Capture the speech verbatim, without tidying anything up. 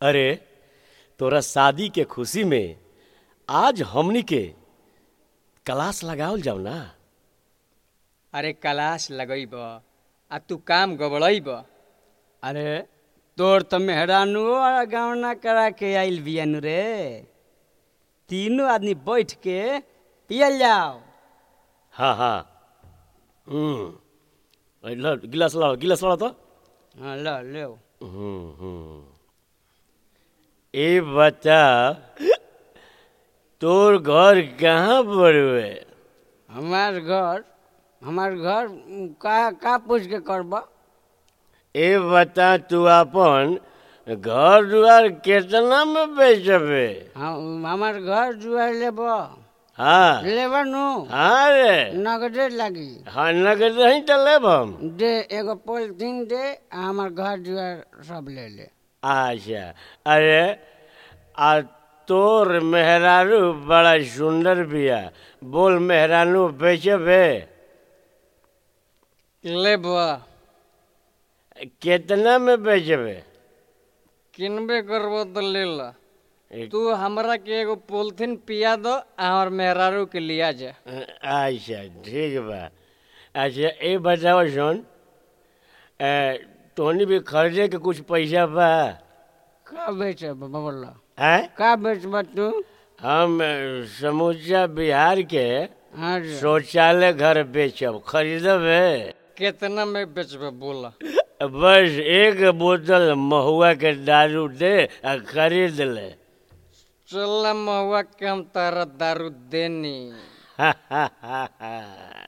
अरे तोरा शादी के खुशी में आज हमनी के क्लास लगावल जाओ ना। अरे कलाश लगैब आ तू काम गबड़ैब। अरे तोर तो मेहरानू गवना करा के आइल बियानु रे। तीनों आदमी बैठ के पियल जाओ। हाँ हाँ हम्म लो गिलास लाओ गिलास लाओ तो। हाँ लो लो। हम्म हम्म ए बता तोर घर कहाँ पर है? हमार घर हमार घर का का पूछ के करब? ए बता तू अपन घर दुआर कितना में बेचबे? हम हमार घर जुआ लेब। हाँ लेब नु। हाँ रे नगदे लगी। हाँ नगद नहीं तो लेब हम। दे एगो पॉलिथीन दे आ हमार घर जुआ सब ले ले। अच्छा अरे आ तोर मेहरारू बड़ा सुंदर बिया। बोल मेहरानू बेचबे? लेब। कितना में बेचबे? किनबे करबो तो ले ला। तू हमरा के एगो पॉलिथीन पिया दो और मेहरारू के लिया जा। अच्छा ठीक बा। अच्छा ये बताओ सुन तोहनी भी खरीदे के कुछ पैसा बा? का बेचब बोला? हैं? का बेचब तू? हम समूचा बिहार के हाँ शौचालय घर बेचब, खरीदबे? कितना में बेचब बोला? बस एक बोतल महुआ के दारू दे आ खरीद ले। चल महुआ के हम तारा दारू देनी।